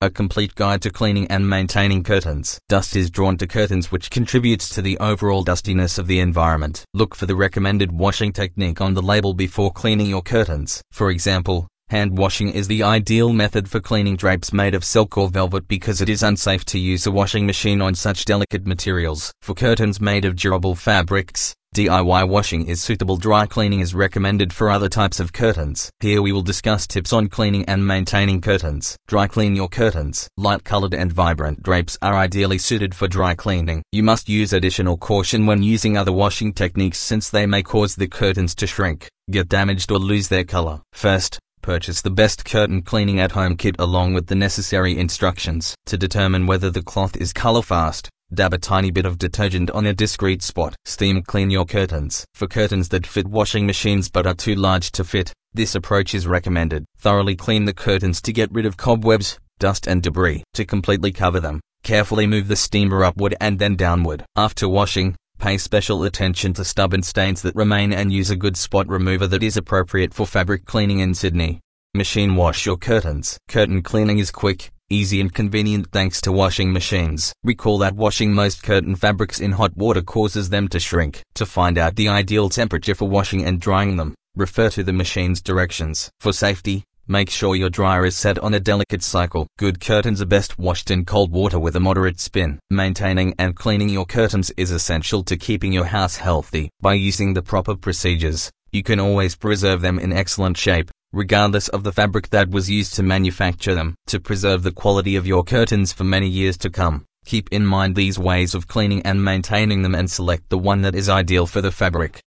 A complete guide to cleaning and maintaining curtains. Dust is drawn to curtains, which contributes to the overall dustiness of the environment. Look for the recommended washing technique on the label before cleaning your curtains. For example, hand washing is the ideal method for cleaning drapes made of silk or velvet because it is unsafe to use a washing machine on such delicate materials. For curtains made of durable fabrics, DIY washing is suitable. Dry cleaning is recommended for other types of curtains. Here we will discuss tips on cleaning and maintaining curtains. Dry clean your curtains. Light-colored and vibrant drapes are ideally suited for dry cleaning. You must use additional caution when using other washing techniques since they may cause the curtains to shrink, get damaged or lose their color. First, purchase the best curtain cleaning at-home kit along with the necessary instructions. To determine whether the cloth is color-fast, dab a tiny bit of detergent on a discreet spot. Steam clean your curtains. For curtains that fit washing machines but are too large to fit, this approach is recommended. Thoroughly clean the curtains to get rid of cobwebs, dust and debris. To completely cover them, carefully move the steamer upward and then downward. After washing, pay special attention to stubborn stains that remain and use a good spot remover that is appropriate for fabric cleaning in Sydney. Machine wash your curtains. Curtain cleaning is quick, easy and convenient thanks to washing machines. Recall that washing most curtain fabrics in hot water causes them to shrink. To find out the ideal temperature for washing and drying them, refer to the machine's directions. For safety, make sure your dryer is set on a delicate cycle. Good curtains are best washed in cold water with a moderate spin. Maintaining and cleaning your curtains is essential to keeping your house healthy. By using the proper procedures, you can always preserve them in excellent shape, regardless of the fabric that was used to manufacture them. To preserve the quality of your curtains for many years to come, keep in mind these ways of cleaning and maintaining them and select the one that is ideal for the fabric.